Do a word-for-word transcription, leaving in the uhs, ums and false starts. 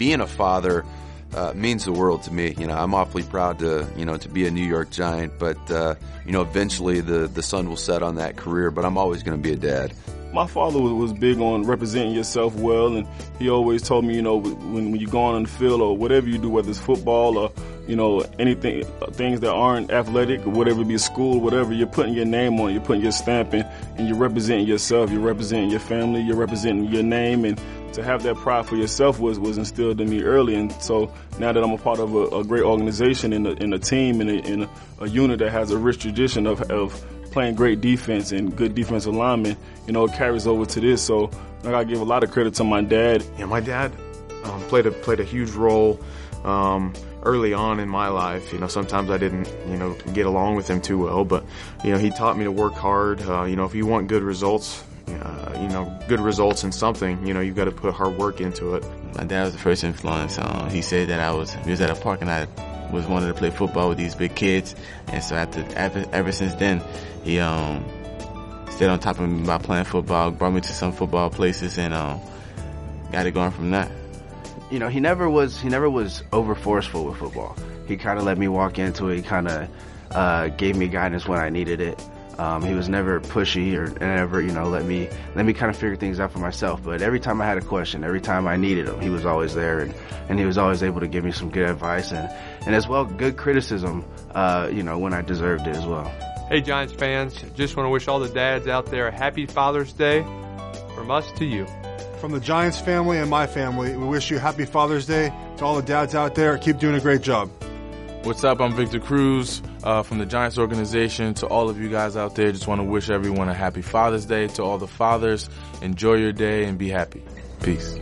being a father uh, means the world to me. You know, I'm awfully proud to, you know, to be a New York Giant, but, uh, you know, eventually the, the sun will set on that career, but I'm always going to be a dad. My father was, was big on representing yourself well, and he always told me, you know, when, when you go on the field or whatever you do, whether it's football or, you know, anything, things that aren't athletic or whatever it be, school, whatever, you're putting your name on it, you're putting your stamp in, and you're representing yourself, you're representing your family, you're representing your name, and to have that pride for yourself was, was instilled in me early. And so now that I'm a part of a, a great organization and a, and a team and, a, and a, a unit that has a rich tradition of, of playing great defense and good defensive linemen, you know, it carries over to this. So I gotta give a lot of credit to my dad. Yeah, my dad um, played a played a huge role um, early on in my life. You know, sometimes I didn't, you know, get along with him too well, but you know, he taught me to work hard. Uh, you know, if you want good results, uh, you know, good results in something, you know, you've got to put hard work into it. My dad was the first influence. Um, he said that I was, we was at a park and I was wanting to play football with these big kids, and so after ever, ever since then, he um stayed on top of me by playing football, brought me to some football places, and um got it going from that. You know, he never was he never was over forceful with football. He kind of let me walk into it. He kind of uh, gave me guidance when I needed it. Um, he was never pushy or never, you know, let me let me kind of figure things out for myself. But every time I had a question, every time I needed him, he was always there, and, and he was always able to give me some good advice and, and as well good criticism, uh, you know, when I deserved it as well. Hey, Giants fans, just want to wish all the dads out there a happy Father's Day from us to you. From the Giants family and my family, we wish you a happy Father's Day. To all the dads out there, keep doing a great job. What's up? I'm Victor Cruz uh, from the Giants organization. To all of you guys out there, just want to wish everyone a happy Father's Day. To all the fathers, enjoy your day and be happy. Peace.